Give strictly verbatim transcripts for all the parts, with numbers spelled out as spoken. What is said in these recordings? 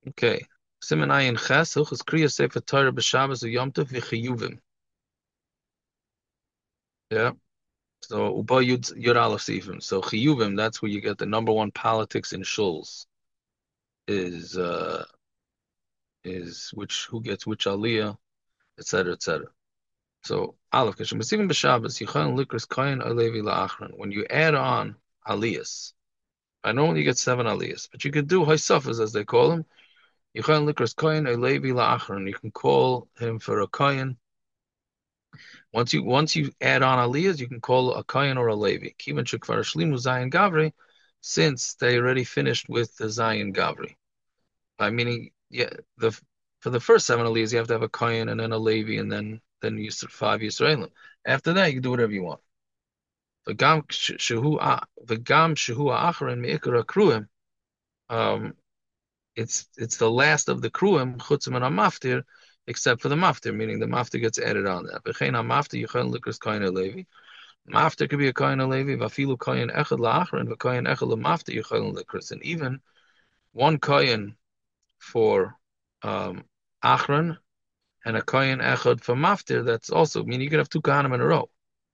Okay. Siman Ayin Ches, Hilchos Kriya Sefer Torah b'Shabbos u'Yom Tov v'Chiyuvim. Yeah. So Uba Yud Yud Aleph Sifim. So Chiyuvim, that's where you get the number one politics in shuls. Is uh is which who gets which aliyah, et cetera, et cetera. So Aleph Kashem B'Sifim b'Shabbos Yichon Likras Kohen Alevi La'achron. When you add on aliyahs, I normally you get seven aliyahs, but you could do Haisafas as they call them. Yichon Likras Kohen Alevi La'achron. You can call him for a kohen. Once you once you add on aliyahs, you can call a kohen or a levi. Kivan shekvar shlimu zayin gavri, since they already finished with the zayin gavri. I meaning, yeah, the for the first seven aliyahs, you have to have a kohen and then a levi and then then you five yisraelim. After that, you can do whatever you want. V'gam shehu v'gam shehu ha'acharon me'ikar kruim. Um, it's it's the last of the kruim chutzim and maftir, except for the maftir, meaning the maftir gets added on there. V'chein ha'maftir yichon likras kohen or levi. Maftir could be a kohen or levi. V'afilu kohen echad la'acharon v'kohen echad la'maftir yichon likras. And even one kohen for um, achron and a kohen echad for maftir. That's also meaning you could have two kohanim in a row.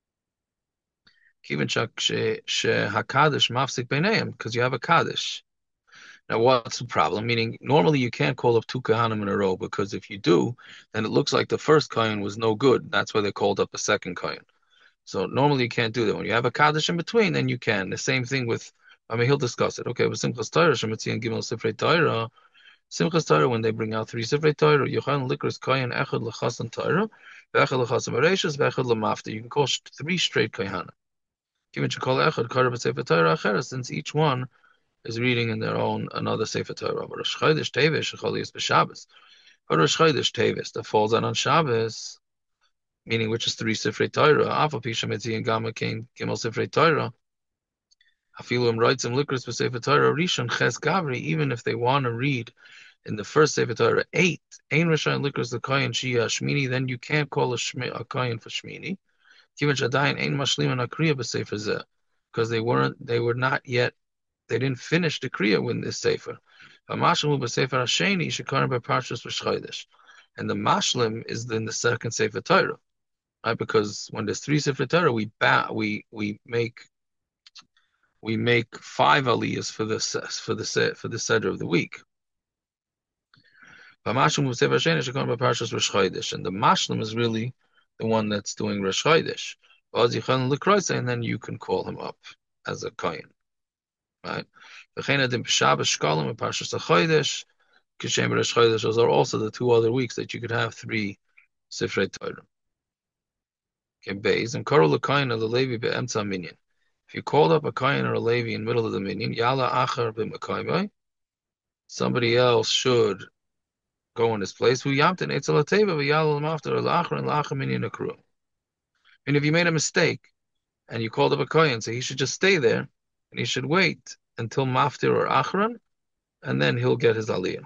Even she hakadish mafsik beineim, because you have a kaddish. Now, what's the problem? Meaning, normally you can't call up two kohanim in a row, because if you do, then it looks like the first kohen was no good. That's why they called up a second kohen. So normally you can't do that. When you have a kaddish in between, then you can. The same thing with, I mean, he'll discuss it. Okay, with Simchas Torah, Shemitzi and Gimel Sifrei Torah, Simchas Torah, when they bring out three Sifrei Torah, Yochanan Likras Kohen Echad L'Chasan Torah, V'Echad L'Chasan Bereshis, V'Echad L'Mafta. You can call three straight kohanim. Given Shekol Echad Karav Sefer Torah Acheres, since each one is reading in their own another Sefer Torah. But Rosh Chodesh Teves Shecholius b'Shabbos. But Rosh Chodesh Teves that falls out on Shabbos, meaning which is three Sifrei Torah. Afa Pisha Mitzi and Gamma King Gimel Sifrei Torah. Afilu Imroitzim Likras b'Sefer Torah Rishon Ches Gavri. Even if they want to read in the first Sefer Torah eight, Ein Rishon Likras the Kohen Shia Shmini, then you can't call a, Shmi, a Kohen for Shmini. Given Shadayin Ein Mashlim and Akriya b'Sefer Zeh, because they weren't, they were not yet. They didn't finish the Kriya with this Sefer. And the Mashlim is in the second Sefer Torah, right? Because when there's three Sefer Torah, we ba- we we make we make five aliyahs for the for the for the Seder of the week. And the Mashlim is really the one that's doing Rosh Chodesh. And then you can call him up as a kohen. Right? Those are also the two other weeks that you could have three Sifrei Torah. Okay, Beis and Karol Kohen of the Levi be'emtza minyan. If you called up a kohen or a Levi in the middle of the minyan, Yala Achar b'Mekayvai, somebody else should go in his place. Who Yamtin Eitzel Ateva v'Yala L'Mafter L'Achar and L'Achar minyan Akru. And if you made a mistake and you called up a kohen, so he should just stay there and he should wait until Maftir or Achron, and then he'll get his aliyah.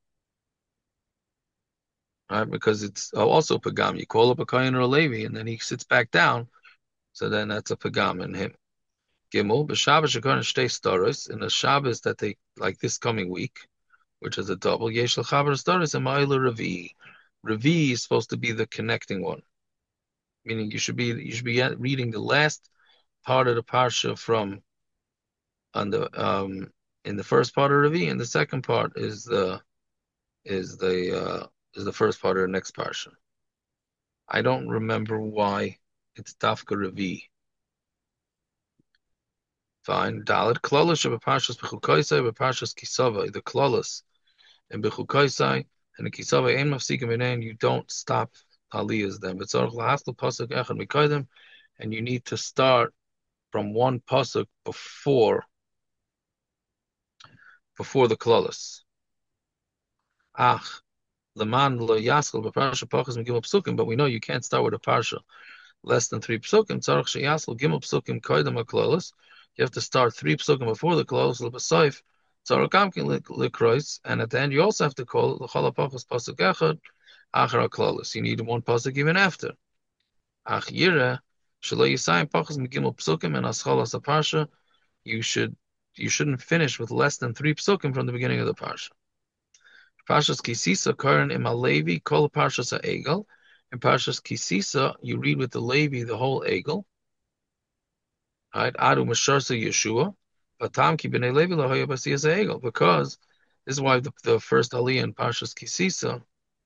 Right? Because it's also pagam. You call up a kohen or a Levi, and then he sits back down, so then that's a pagam in him. Gimel, b'Shabbos shekon shtei staros, in the Shabbos that they, like this coming week, which is a double, yesh l'chaber staros and ma'ila revi. Revi is supposed to be the connecting one, meaning you should be you should be reading the last part of the parsha from on the um in the first part of Revi, and the second part is the is the uh, is the first part of the next parsha. I don't remember why it's Dafka Revi. Fine. Dalit Klolos of Parshas Bechukaisai, Parshas Kisava, the Klolos and Bechukaisai and the Kisava Ein Mafsikim Benein. You don't stop aliyahs then. But Tzarich Lahaslu Pasuk Echad Mikaydem, and you need to start from one pasuk before before the Klolos. Ach, Leman Lo Yaskal B'Parsha Pachas Megimel Psukim, but we know you can't start with a parsha less than three psukim. Tzarich Sheyaskal Gimel Psukim Kaydem HaKlolos. You have to start three psukim before the Klolos L'Basayif. Tzarich Gamkin L'Krois, and at the end you also have to call L'Chol HaPachas Pasuk Echad Achar HaKlolos. You need one pasuk even after. Ach Yireh Shelo Yisayim Pachas Megimel Psukim and Aschalas HaParsha. You should you shouldn't finish with less than three psukim from the beginning of the parsha. Parshas Kisisa, Karan im Levi, Kol Parshas Egel. In Parshas Kisisa, you read with the Levi the whole Egel. Right? Adu Masharsa Yeshua. Vatam ki b'nei Levi lahoya basiyas Egel. Because this is why the, the first Aliyah in Parshas Kisisa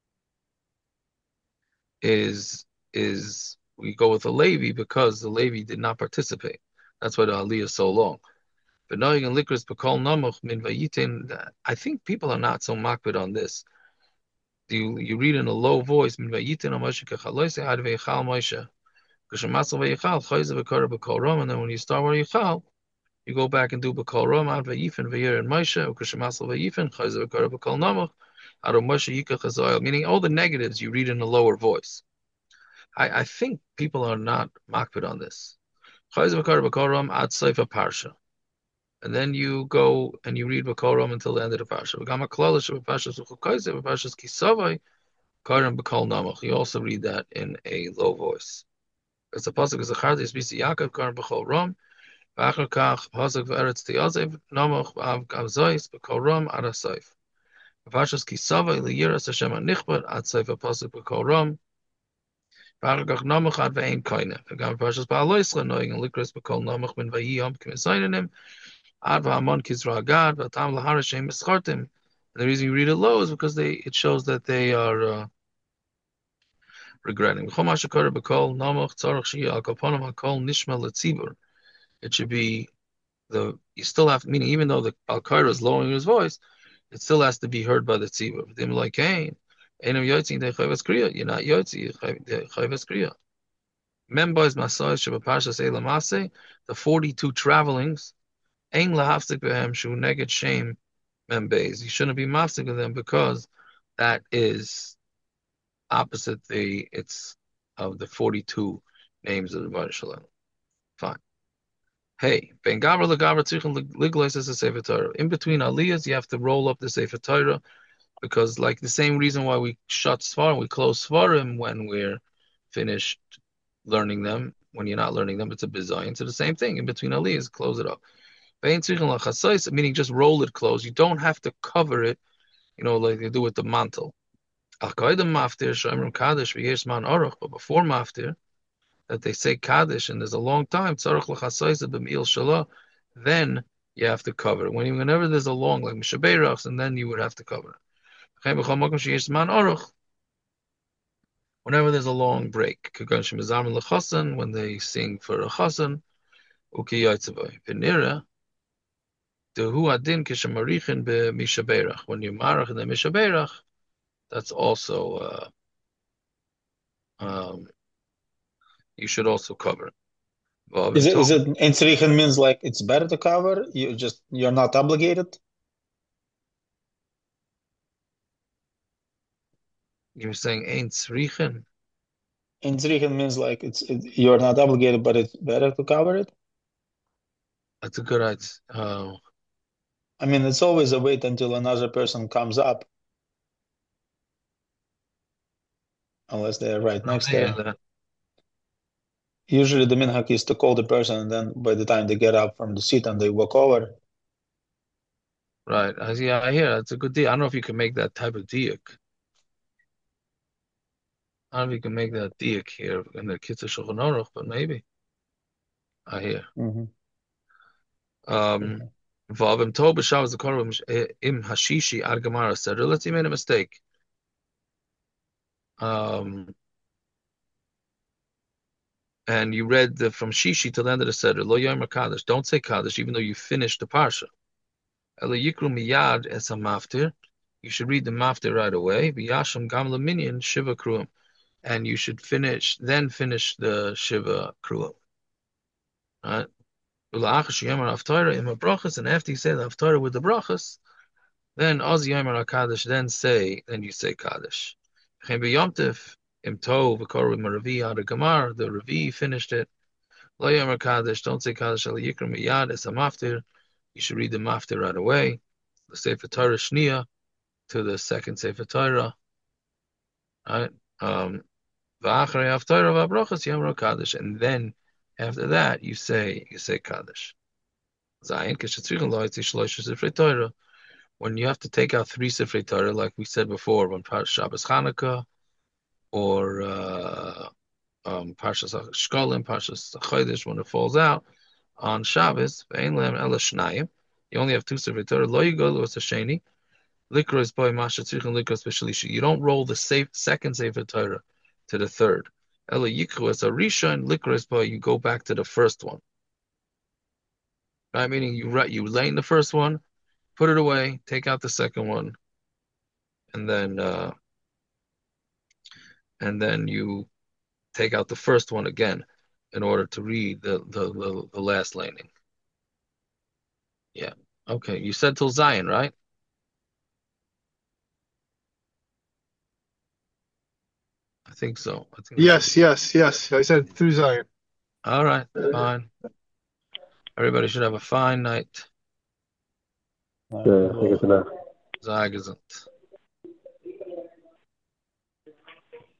is is we go with the Levi because the Levi did not participate. That's why the Aliyah is so long. But knowing in Likras B'kol Namuch min Vayitin, I think people are not so makbid on this. You you read in a low voice min Vayitin Moshe kechaloise ad veichal Moshe k'shemasel veichal chayze v'kara b'kol ram, and then when you start where yichal, you go back and do b'kol ram ad vayifin v'yer and Moshe k'shemasel vayifin chayze v'kara b'kol Namuch ad Moshe yikach hazoil. Meaning all the negatives you read in a lower voice. I, I think people are not makbid on this. Chayz v'kar b'koram ad seifa parsha, and then you go and you read b'koram until the end of the parsha. V'gam ha'klalish v'parshas v'chukayze v'parshas kisavai karam b'kol namach. You also read that in a low voice. It's a pasuk is a chardis b'si Yaakov karam b'kol ram v'achar kach pasuk v'eretz tiyazev namach v'av gavzois b'kol ram ad ha'seif. V'parshas kisavai liyiras Hashem ha'nichbad ad seifa pasuk b'kol ram. Paragach namach ad ve'ein koine. V'gam parshas ba'aloisla knowing in likras b'kol namach min vayiyom k'misayinim ad v'hamon kizra agad v'atam lahar Hashem mischartim. And the reason you read it low is because they it shows that they are uh, regretting. V'chom ha'shakar b'kol namach tzarach shiyah al kaponim ha'kol nishma letzibur. It should be the you still have meaning even though the al is lowering his voice, it still has to be heard by the tzibur. V'dim like Cain. You're not yotzi, chayvas kriya. Members Masai Shabapashas Elamase, the forty-two travelings, Ain Lahafsik Behem Shu Neged Shame Members. You shouldn't be mafsik with them because that is opposite the it's of the forty-two names of the Bar Shalom. Fine. Hey, Ben Gabra Lagabra Tzichin Liglois is a Sefer Torah. In between Aliyahs, you have to roll up the Sefer Torah. Because like the same reason why we shut Svarim, we close Svarim when we're finished learning them. When you're not learning them, it's a bizayin. So the same thing in between aliyahs, close it up. Meaning just roll it close. You don't have to cover it, you know, like they do with the mantle. But before maftir, that they say kaddish and there's a long time, then you have to cover it. When whenever there's a long, like mishabeirachs, and then you would have to cover it. Whenever there's a long break, when they sing for a chassan, when you marach in the mishaberach, that's also uh, um, you should also cover it. Is it is it ein means like it's better to cover? You just you're not obligated. You're saying ein tzrichen? Ein tzrichen means like it's it, you're not obligated, but it's better to cover it. That's a good idea. Uh, I mean, it's always a wait until another person comes up, unless they're right next there. That. Usually, the minhag is to call the person, and then by the time they get up from the seat and they walk over. Right. Yeah, I hear that's a good deal. I don't know if you can make that type of diak. I don't know if you can make that diak here in the Kitzur Shulchan Aruch, but maybe. I hear. Mm-hmm. Um, V'avim tov b'shavas the im hashishi ad gemara seder. Let's say you made a mistake. Um, and you read the, from shishi to the end of the seder. Lo yomer kaddish. Don't say kaddish, even though you finished the parsha. Ela yikru miyad es hamaftir. You should read the maftir right away. V'yasham gam leminyan shiva kruim. And you should finish, then finish the shiva kruim. Right? And after you say the haftarah with the brachas, then oz yomer kaddish. Then say, then you say kaddish. The Ravi finished it. Lo yomer kaddish. Don't say kaddish. Al yikra miyad es hamaftir. You should read the maftir right away. The Sefer Torah shniya to the second Sefer Torah. Right. Um. V'acharei haftarah v'brachas yomer kaddish. And then after that, you say you say kaddish. Zayin kishatzrichen lo yitzi shloisha sifrei Torah. when you have to take out three Sifrei Torah, like we said before, when Shabbos Chanukah or uh, um, Parshas Shkolim, Parshas Chodesh, when it falls out on Shabbos, Ve'en Lehem Ela Shnayim, you only have two Sifrei Torah. Lo Yigol was a Sheni. Likros boy Masha Tzrichen Likros B'Shalishi. You don't roll the safe, second Sefer Torah to the third. Ela Yikru as a Rishon, Likros boy, you go back to the first one. Right? Meaning you you lay in the first one, put it away, take out the second one, and then uh, and then you take out the first one again in order to read the the, the, the last laning. Yeah. Okay. You said till Zion, right? I think so. I think that's Yes, yes, yes. I said through Zion. all right. Fine. Everybody should have a fine night. Yeah, I think it's enough. Zag isn't.